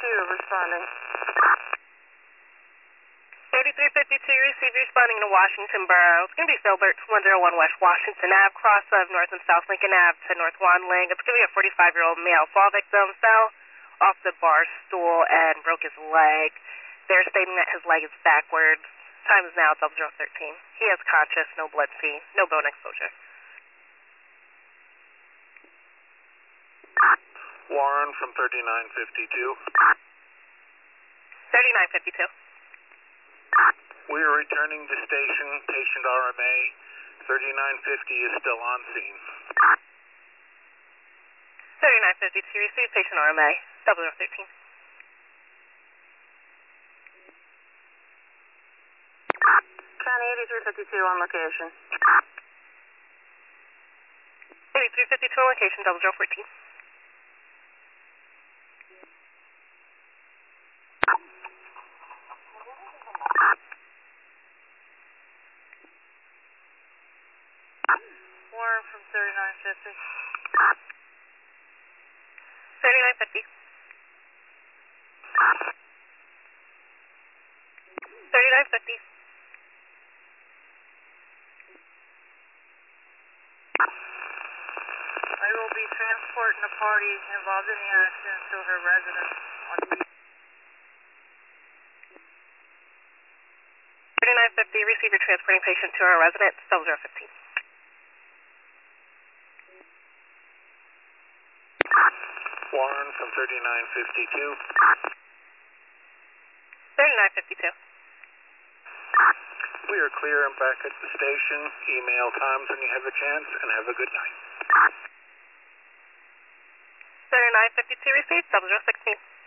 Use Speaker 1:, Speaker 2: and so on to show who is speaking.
Speaker 1: responding.
Speaker 2: 3352, receive responding to Washington Borough. It's going to be Filbert, 101 West Washington Ave, cross of North and South Lincoln Ave to North Wandling. It's going to be a 45-year-old male fall victim, fell off the bar stool and broke his leg. They're stating that his leg is backwards. Time is now 0013. He is conscious, no blood fee, no bone exposure.
Speaker 3: Warren from 3952.
Speaker 2: 3952.
Speaker 3: We are returning to station. Patient RMA. 3950 is still on scene.
Speaker 2: 3952, receive patient RMA, 0013.
Speaker 1: County 8352 on location.
Speaker 2: 8352 on location, 0014.
Speaker 1: Warren from 3950.
Speaker 2: 3950. 3950.
Speaker 1: I will be transporting a party involved in the accident to her residence on
Speaker 2: 3950, receive your transporting patient to our residence, 0015.
Speaker 3: Warren from 3952.
Speaker 2: 3952.
Speaker 3: We are clear and back at the station. Email times when you have a chance, and have a good night.
Speaker 2: 3952, receive, 0016.